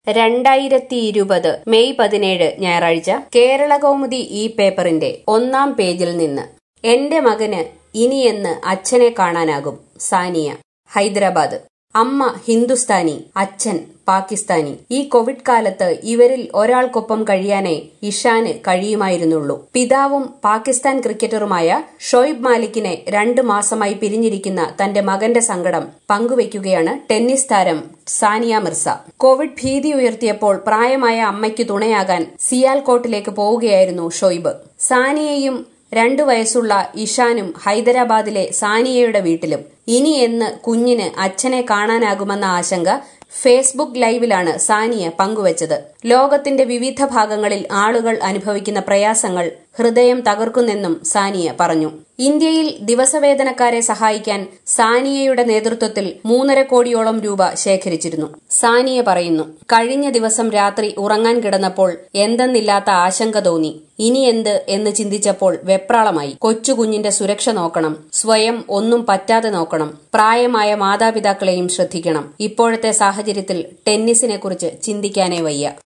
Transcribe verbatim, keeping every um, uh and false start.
രണ്ടായിരത്തി ഇരുപത് മെയ് പതിനേഴ് ഞായറാഴ്ച കേരളകൗമുദി ഈ പേപ്പറിന്റെ ഒന്നാം പേജിൽ നിന്ന് എന്റെ മകന് ഇനിയെന്ന് അച്ഛനെ കാണാനാകും. സാനിയ, ഹൈദരാബാദ്. അമ്മ ഹിന്ദുസ്ഥാനി, അച്ഛൻ പാകിസ്ഥാനി. ഈ കോവിഡ് കാലത്ത് ഇവരിൽ ഒരാൾക്കൊപ്പം കഴിയാനേ ഇഷാന് കഴിയുമായിരുന്നുള്ളൂ. പിതാവും പാകിസ്ഥാൻ ക്രിക്കറ്ററുമായ ഷോയിബ് മാലിക്കിനെ രണ്ടു മാസമായി പിരിഞ്ഞിരിക്കുന്ന തന്റെ മകന്റെ സങ്കടം പങ്കുവയ്ക്കുകയാണ് ടെന്നീസ് താരം സാനിയ മിർസ. കോവിഡ് ഭീതി ഉയർത്തിയപ്പോൾ പ്രായമായ അമ്മയ്ക്ക് തുണയാകാൻ സിയാൽകോട്ടിലേക്ക് പോവുകയായിരുന്നു ഷോയിബ്. സാനിയയും രണ്ടു വയസ്സുള്ള ഇഷാനും ഹൈദരാബാദിലെ സാനിയയുടെ വീട്ടിലും. ഇനി എന്ന് കുഞ്ഞിന് അച്ഛനെ കാണാനാകുമെന്ന ആശങ്ക ഫേസ്ബുക്ക് ലൈവിലാണ് സാനിയ പങ്കുവച്ചത്. ലോകത്തിന്റെ വിവിധ ഭാഗങ്ങളിൽ ആളുകൾ അനുഭവിക്കുന്ന പ്രയാസങ്ങൾ ഹൃദയം തകർക്കുന്നെന്നും സാനിയ പറഞ്ഞു. ഇന്ത്യയിൽ ദിവസവേതനക്കാരെ സഹായിക്കാൻ സാനിയയുടെ നേതൃത്വത്തിൽ മൂന്നര കോടിയോളം രൂപ ശേഖരിച്ചിരുന്നു. സാനിയ പറയുന്നു, കഴിഞ്ഞ ദിവസം രാത്രി ഉറങ്ങാൻ കിടന്നപ്പോൾ എന്തെന്നില്ലാത്ത ആശങ്ക തോന്നി. ഇനി എന്ത് എന്ന് ചിന്തിച്ചപ്പോൾ വെപ്രാളമായി. കൊച്ചുകുഞ്ഞിന്റെ സുരക്ഷ നോക്കണം, സ്വയം ഒന്നും പറ്റാതെ നോക്കണം, പ്രായമായ മാതാപിതാക്കളെയും ശ്രദ്ധിക്കണം. ഇപ്പോഴത്തെ സാഹചര്യത്തിൽ ടെന്നീസിനെക്കുറിച്ച് ചിന്തിക്കാനേ വയ്യ.